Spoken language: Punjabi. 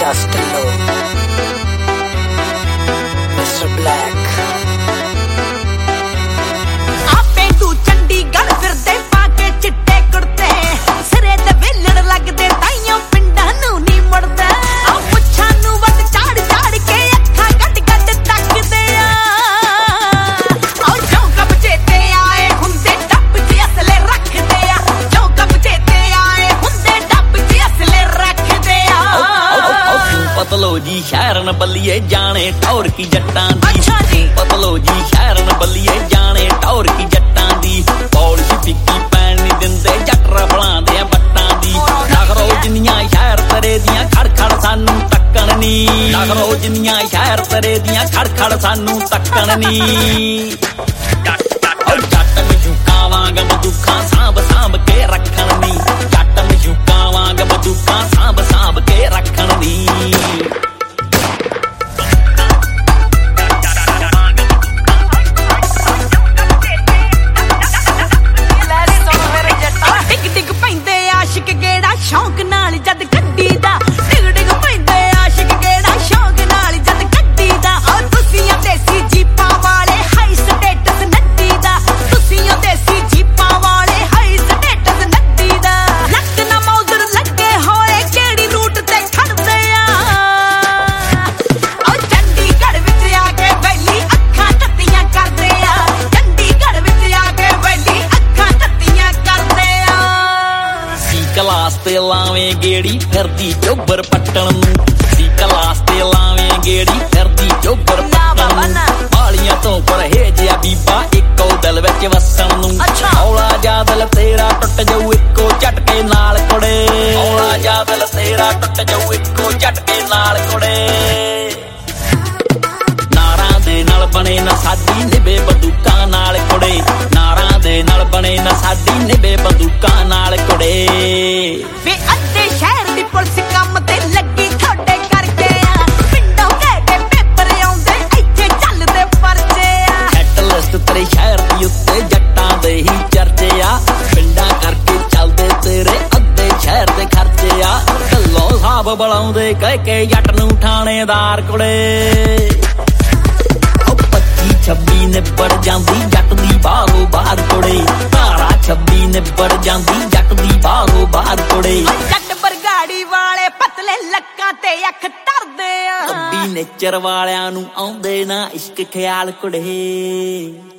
just low. Mr. Black. ਆਪੇ ਤੂੰ ਚੰਡੀਗੜ੍ਹ ਫਿਰਦੇ ਪਾ ਕੇ ਚਿੱਟੇ ਕੁੜਤੇ, ਸਿਰੇ ਤੇ ਵੇਲਣ ਲੱਗਦੇ ਤਾਈਆਂ ਪਿੰਡਾਂ ਨੂੰ ਨਹੀਂ ਮੁੜਦਾ। ਆ ਮੁੱਛਾਂ ਨੂੰ ਵੱਟ ਝਾੜ ਝਾੜ ਕੇ ਅੱਖਾਂ ਕੱਢ ਕੱਢ ਤੱਕਦੇ ਆ। ਔਰ ਜੋ ਕਬਜੇ ਤੇ ਆਏ ਹੁੰਦੇ ਡੱਬ 'ਚ ਅਸਲੇ ਰੱਖਦੇ ਆ। ਜੋ ਕਬਜੇ ਤੇ ਆਏ ਹੁੰਦੇ ਡੱਬ 'ਚ ਅਸਲੇ ਰੱਖਦੇ ਆ। ਪਤਲੋ ਜੀ ਸ਼ਹਿਰਨ ਬੱਲੀਏ ਜਾਣੇ ਟੌਰ ਕੀ ਜੱਟਾਂ ਦੀ। ਅੱਛਾ ਜੀ। ਪਤਲੋ ਜੀ ਸ਼ਹਿਰਨ ਬੱਲੀਏ ਜਾਣੇ ਟੌਰ ਕੀ ਜੱਟਾਂ ਦੀ। ਪੌਲਿਸ਼ ਫਿੱਕੀ ਪੈਣ ਨਹੀਂ ਦਿੰਦੇ ਜੱਟ ਰਫਲਾਂਦੇ ਆ ਬੱਟਾਂ ਦੀ। ਨਗਰੋ ਜਿੰਨੀਆਂ ਸ਼ਹਿਰ ਤਰੇ ਦੀਆਂ ਖੜ ਖੜ ਸਾਨੂੰ ਤੱਕਣ ਨੀ। ਨਗਰੋ ਜਿੰਨੀਆਂ ਸ਼ਹਿਰ ਤਰੇ ਦੀਆਂ ਖੜ ਖੜ ਸਾਨੂੰ ਤੱਕਣ ਨੀ। ਜੱਟ ਮਜੂਕਾਂ ਵਾਂਗ ਬੰਦੂਕਾਂ ਸਾਂਭ ਸਾਂਭ ਕੇ ਰੱਖਣ ਨੀ। ਜੱਟ ਮਜੂਕਾਂ ਵਾਂਗ ਬੰਦੂਕਾਂ ਸਾਂਭ ਸਾਂਭ ਕੇ ਰੱਖਣ ਨੀ। ਆਸ਼ਿਕ ਗੇੜਾ ਸ਼ੌਂਕ ਨਾਲ ਜਦ ਗੱਡੀ ਦਾ। ਡਿਗ ਡਿਗ ਪੈਂਦੇ ਆਸ਼ਿਕ ਗੇੜਾ ਸ਼ੌਂਕ ਨਾਲ ਜਦ ਗੱਡੀ ਦਾ। ਔਰ ਤੁਸੀਂ ਦੇਸੀ ਜੀਪਾਂ ਵਾਲੇ ਹਾਈ ਸਟੇਟਸ ਨੱਡੀ ਦਾ। ਤੁਸੀਂ ਦੇਸੀ ਜੀਪਾਂ ਵਾਲੇ ਹਾਈ ਸਟੇਟਸ ਨੱਡੀ ਦਾ। ਲੱਕ ਨਾ ਮੌਜਰ ਲੱਗੇ ਹੋਏ ਕਿਹੜੀ ਰੂਟ ਤੇ ਖੜਦੇ ਆ। ਔਰ ਚੰਡੀਗੜ੍ਹ ਵਿੱਚ ਆ ਕੇ ਵੈਲੀ ਅੱਖਾਂ ਟੱਟੀਆਂ ਕਰਦੇ ਆ। ਚੰਡੀਗੜ੍ਹ ਵਿੱਚ ਆ ਕੇ ਵੈਲੀ ਅੱਖਾਂ ਟੱਟੀਆਂ ਕਰਦੇ ਆ। ਕਲਾਸ ਤੇ ਲਾਵੇਂ ਗੇੜੀ ਫਿਰਦੀ ਚੋਬਰ ਪੱਟਣ ਨੂੰ। ਸੀ ਕਲਾਸ ਤੇ ਲਾਵੇਂ ਗੇੜੀ ਫਿਰਦੀ ਚੋਬਰ ਪੱਟਣ ਨੂੰ। ਵਾਲੀਆਂ ਤੋਂ ਪਰਹੇਜ ਆ ਬੀਬਾ ਇੱਕੋ ਦਿਲ ਵਿੱਚ ਵਸਣ ਨੂੰ। ਹੌਲਾ ਜਾ ਦਿਲ ਤੇਰਾ ਟੁੱਟ ਜਾਊ ਇੱਕੋ ਝਟਕੇ ਨਾਲ ਕੁੜੇ। ਹੌਲਾ ਜਾ ਦਿਲ ਤੇਰਾ ਟੁੱਟ ਜਾਊ ਇੱਕੋ ਝਟਕੇ ਨਾਲ ਕੁੜੇ। ਨਾਰਾਂ ਦੇ ਨਾਲ ਬਣੇ ਨਾ ਸਾਡੀ ਨਿਭੇ ਬੰਦੂਕਾਂ ਨਾਲ ਕੁੜੇ। ਨਾਰਾਂ ਦੇ ਨਾਲ ਬਣੇ ਨਾ ਸਾਡੀ ਨਿਭੇ ਬੰਦੂਕਾਂ ਨਾਲ ਕੁੜੇ। ਵੇ ਅੱਧੇ ਸ਼ਹਿਰ ਦੀ ਪੁਲਿਸ ਕੰਮ ਤੇ ਲੱਗੀ ਤੁਹਾਡੇ ਕਰਕੇ ਆ। ਪਿੰਡੋਂ ਕਹਿ ਕੇ ਪੇਪਰ ਆਉਂਦੇ ਇੱਥੇ ਚੱਲਦੇ ਪਰਚੇ ਆ। ਹੈਟ ਲਿਸਟ ਤੇਰੇ ਸ਼ਹਿਰ ਦੀ ਉੱਤੇ ਜੱਟਾਂ ਦੇ ਹੀ ਚਰਚੇ ਆ। ਪਿੰਡਾਂ ਕਰਕੇ ਚੱਲਦੇ ਤੇਰੇ ਅੱਧੇ ਸ਼ਹਿਰ ਦੇ ਖਰਚੇ ਆ। ਢੱਲੋਂ ਸਾਹਿਬ ਬੁਲਾਉਂਦੇ ਕਹਿ ਕੇ ਜੱਟ ਨੂੰ ਥਾਣੇਦਾਰ ਕੁੜੇ। 26 ਨਿਬੜ ਜਾਂਦੀ ਜੱਟ ਦੀ ਬਾਹਰੋਂ ਬਾਹਰ ਕੁੜੇ। ਧਾਰਾ 26 ਨਿਬੜ ਜਾਂਦੀ ਜੱਟ ਦੀ ਬਾਹਰੋਂ ਬਾਹਰ ਕੁੜੇ। ਜੱਟ ਬਰਗਾੜੀ ਵਾਲੇ ਪਤਲੇ ਲੱਕਾਂ ਤੇ ਅੱਖ ਧਰਦੇ ਆ। ਕੱਬੀ ਨੇਚਰ ਵਾਲਿਆਂ ਨੂੰ ਆਉਂਦੇ ਨਾ ਇਸ਼ਕ ਖਿਆਲ ਕੁੜੇ।